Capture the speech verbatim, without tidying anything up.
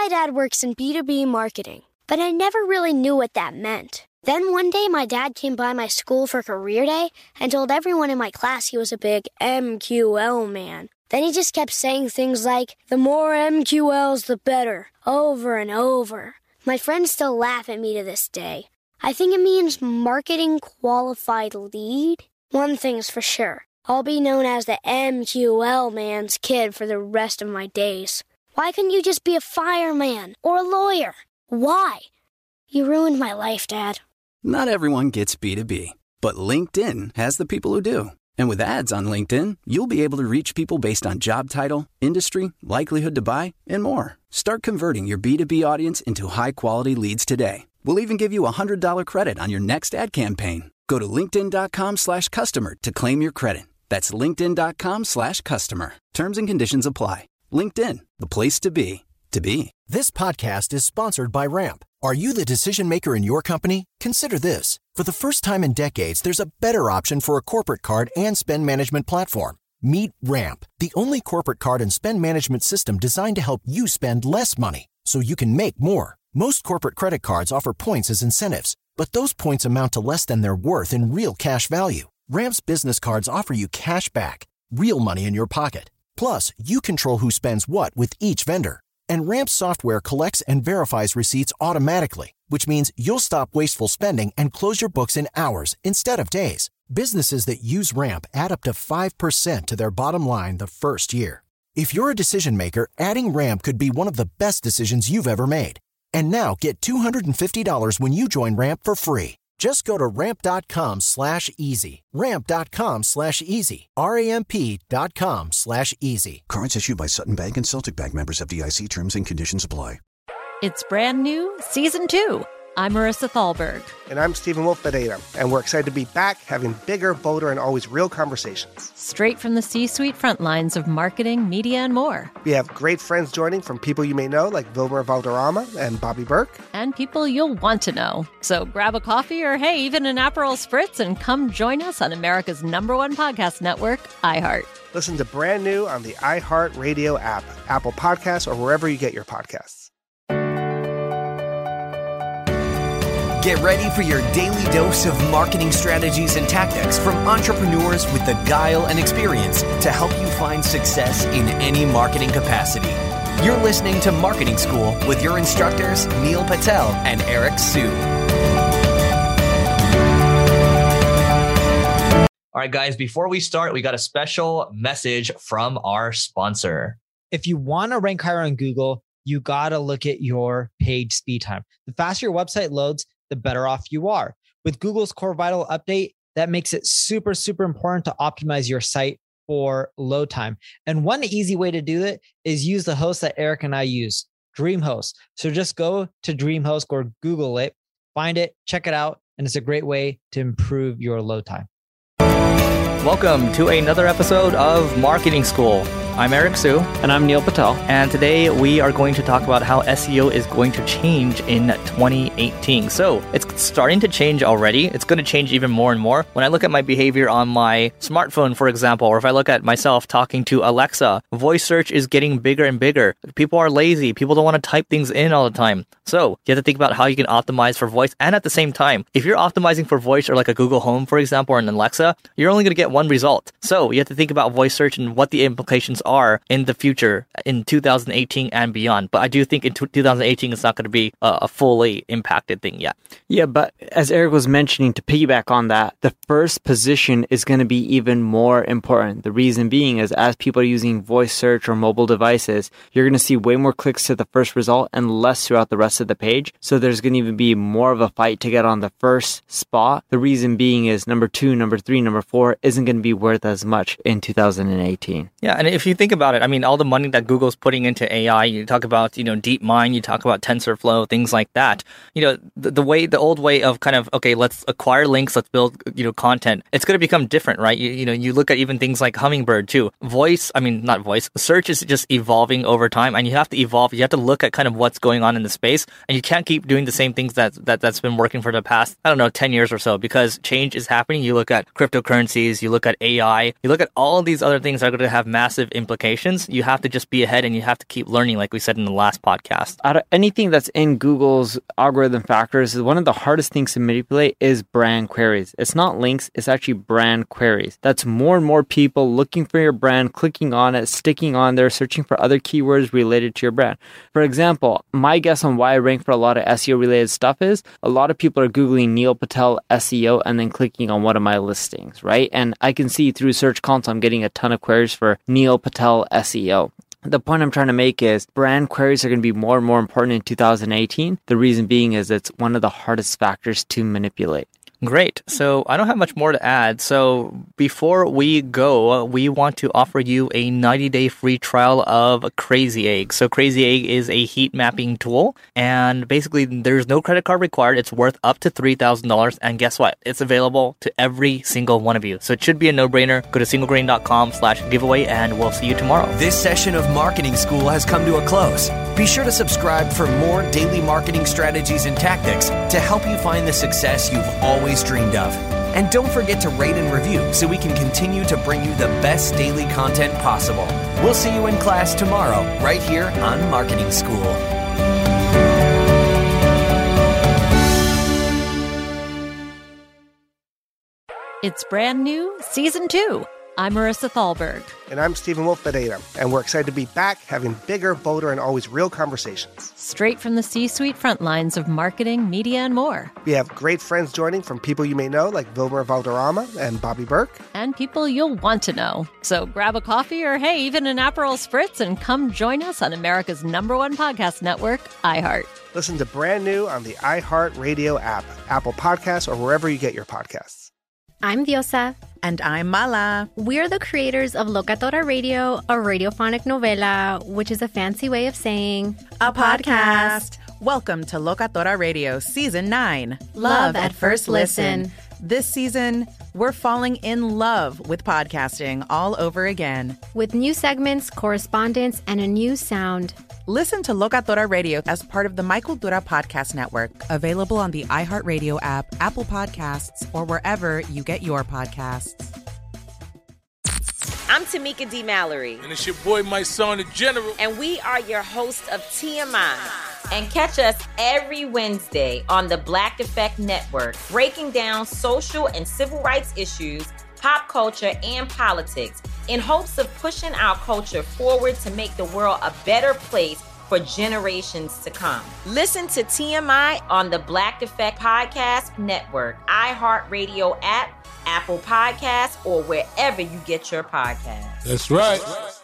My dad works in B two B marketing, but I never really knew what that meant. Then one day, my dad came by my school for career day and told everyone in my class he was a big M Q L man. Then he just kept saying things like, the more M Q Ls, the better, over and over. My friends still laugh at me to this day. I think it means marketing qualified lead. One thing's for sure. I'll be known as the M Q L man's kid for the rest of my days. Why couldn't you just be a fireman or a lawyer? Why? You ruined my life, Dad. Not everyone gets B two B, but LinkedIn has the people who do. And with ads on LinkedIn, you'll be able to reach people based on job title, industry, likelihood to buy, and more. Start converting your B two B audience into high-quality leads today. We'll even give you a one hundred dollars credit on your next ad campaign. Go to linkedin.com slash customer to claim your credit. That's linkedin.com slash customer. Terms and conditions apply. LinkedIn, the place to be, to be. This podcast is sponsored by Ramp. Are you the decision maker in your company? Consider this. For the first time in decades, there's a better option for a corporate card and spend management platform. Meet Ramp, the only corporate card and spend management system designed to help you spend less money so you can make more. Most corporate credit cards offer points as incentives, but those points amount to less than their worth in real cash value. Ramp's business cards offer you cash back, real money in your pocket. Plus, you control who spends what with each vendor. And Ramp's software collects and verifies receipts automatically, which means you'll stop wasteful spending and close your books in hours instead of days. Businesses that use Ramp add up to five percent to their bottom line the first year. If you're a decision maker, adding Ramp could be one of the best decisions you've ever made. And now get two hundred fifty dollars when you join Ramp for free. Just go to ramp.com slash easy. Ramp.com slash easy. R-A-M-P dot com slash easy. Cards issued by Sutton Bank and Celtic Bank, members of F D I C. Terms and conditions apply. It's brand new, season two. I'm Marissa Thalberg. And I'm Stephen Wolf Bedeta. And we're excited to be back having bigger, bolder, and always real conversations. Straight from the C-suite front lines of marketing, media, and more. We have great friends joining from people you may know, like Wilmer Valderrama and Bobby Burke. And people you'll want to know. So grab a coffee or, hey, even an Aperol Spritz and come join us on America's number one podcast network, iHeart. Listen to Brand New on the iHeart Radio app, Apple Podcasts, or wherever you get your podcasts. Get ready for your daily dose of marketing strategies and tactics from entrepreneurs with the guile and experience to help you find success in any marketing capacity. You're listening to Marketing School with your instructors, Neil Patel and Eric Siu. All right, guys, before we start, we got a special message from our sponsor. If you want to rank higher on Google, you got to look at your page speed time. The faster your website loads, the better off you are. With Google's Core Vital update, that makes it super, super important to optimize your site for load time. And one easy way to do it is use the host that Eric and I use, DreamHost. So just go to DreamHost or Google it, find it, check it out, and it's a great way to improve your load time. Welcome to another episode of Marketing School. I'm Eric Siu. And I'm Neil Patel. And today we are going to talk about how S E O is going to change in twenty eighteen. So it's starting to change already. It's going to change even more and more. When I look at my behavior on my smartphone, for example, or if I look at myself talking to Alexa, voice search is getting bigger and bigger. People are lazy. People don't want to type things in all the time. So you have to think about how you can optimize for voice. And at the same time, if you're optimizing for voice or like a Google Home, for example, or an Alexa, you're only going to get one result. So you have to think about voice search and what the implications are in the future in two thousand eighteen and beyond. But I do think in two thousand eighteen it's not going to be a, a fully impacted thing yet. Yeah, but as Eric was mentioning, to piggyback on that, the first position is going to be even more important. The reason being is as people are using voice search or mobile devices, you're going to see way more clicks to the first result and less throughout the rest of the page. So there's going to even be more of a fight to get on the first spot. The reason being is number two, number three, number four isn't going to be worth as much in two thousand eighteen. Yeah, and if you think about it, I mean, all the money that Google's putting into A I, you talk about, you know, DeepMind, you talk about TensorFlow, things like that. You know, the, the way, the old way of kind of, okay, let's acquire links, let's build, you know, content. It's going to become different, right? You, you know, you look at even things like Hummingbird too. Voice, I mean, not voice, search is just evolving over time, and you have to evolve. You have to look at kind of what's going on in the space, and you can't keep doing the same things that, that that's been working for the past, I don't know, ten years or so, because change is happening. You look at cryptocurrencies, you look at A I, you look at all of these other things that are going to have massive implications, you have to just be ahead and you have to keep learning, like we said in the last podcast. Out of anything that's in Google's algorithm factors, one of the hardest things to manipulate is brand queries. It's not links, it's actually brand queries. That's more and more people looking for your brand, clicking on it, sticking on there, searching for other keywords related to your brand. For example, my guess on why I rank for a lot of S E O related stuff is a lot of people are Googling Neil Patel S E O and then clicking on one of my listings, right? And I can see through Search Console, I'm getting a ton of queries for Neil Patel S E O. The point I'm trying to make is brand queries are going to be more and more important in two thousand eighteen. The reason being is it's one of the hardest factors to manipulate. Great. So I don't have much more to add. So before we go, we want to offer you a ninety-day free trial of Crazy Egg. So Crazy Egg is a heat mapping tool, and basically there's no credit card required. It's worth up to three thousand dollars, and guess what? It's available to every single one of you. So it should be a no-brainer. Go to singlegrain.com slash giveaway, and we'll see you tomorrow. This session of Marketing School has come to a close. Be sure to subscribe for more daily marketing strategies and tactics to help you find the success you've always dreamed of. And don't forget to rate and review so we can continue to bring you the best daily content possible. We'll see you in class tomorrow, right here on Marketing School. It's brand new, season two. I'm Marissa Thalberg. And I'm Stephen Wolf Bedeta. And we're excited to be back having bigger, bolder, and always real conversations. Straight from the C-suite front lines of marketing, media, and more. We have great friends joining from people you may know, like Wilmer Valderrama and Bobby Burke. And people you'll want to know. So grab a coffee or, hey, even an Aperol Spritz and come join us on America's number one podcast network, iHeart. Listen to brand new on the iHeart Radio app, Apple Podcasts, or wherever you get your podcasts. I'm Diosa. And I'm Mala. We're the creators of Locatora Radio, a radiophonic novela, which is a fancy way of saying a podcast. Welcome to Locatora Radio Season nine. Love, love at first listen. listen. This season, we're falling in love with podcasting all over again. With new segments, correspondence, and a new sound. Listen to Locatora Radio as part of the My Cultura Podcast Network. Available on the iHeartRadio app, Apple Podcasts, or wherever you get your podcasts. I'm Tamika D. Mallory. And it's your boy, my son, the General. And we are your hosts of T M I. And catch us every Wednesday on the Black Effect Network, breaking down social and civil rights issues, pop culture, and politics, in hopes of pushing our culture forward to make the world a better place for generations to come. Listen to T M I on the Black Effect Podcast Network, iHeartRadio app, Apple Podcasts, or wherever you get your podcasts. That's right.